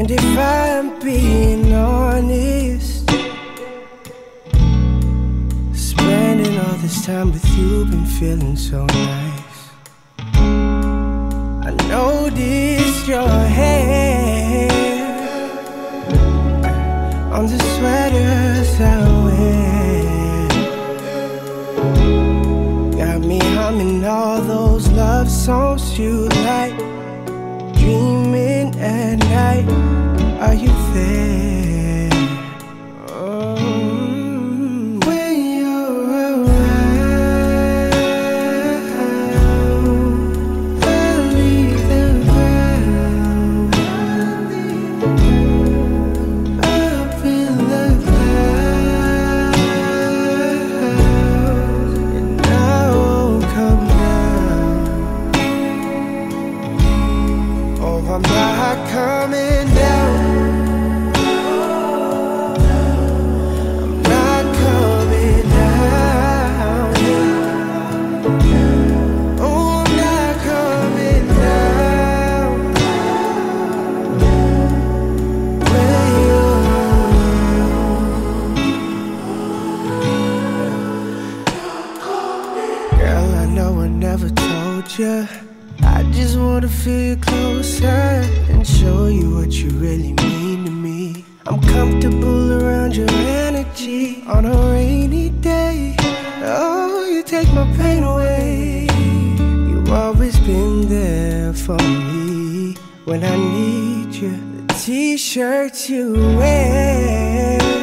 And if I'm being honest, spending all this time with you been feeling so nice. I noticed your hair on the sweaters I wear. Got me humming all those love songs you like. Dreaming at night, are you there? When you're around, I leave the ground up in the clouds, and I won't come down. Oh, I'm not coming down. I'm not coming down. Oh, I'm not coming down. When you're around. Girl, I know I never told you. I just wanna feel you closer and show you what you really mean to me. I'm comfortable around your energy on a rainy day. Oh, you take my pain away. You've always been there for me when I need you. The t-shirts you wear